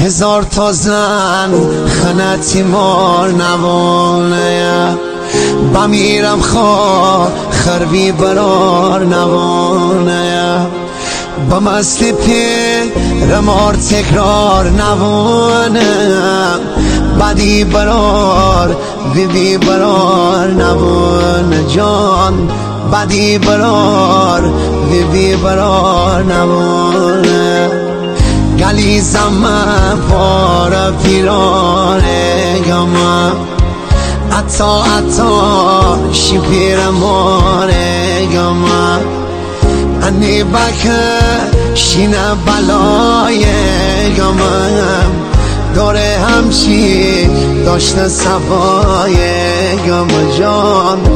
هزار تا زن خنتی مار نوانه بمیرم خواه خربی برار نوانه بمست پیرمار تکرار نوانه بدی برار بیبی برار نوانه جان بدی برار بیبی برار نوانه گلی زمان پار پیرانه گما عطا شپیر ماره گما انی بکه شینه بلای گما داره همچی داشته سوای گما جان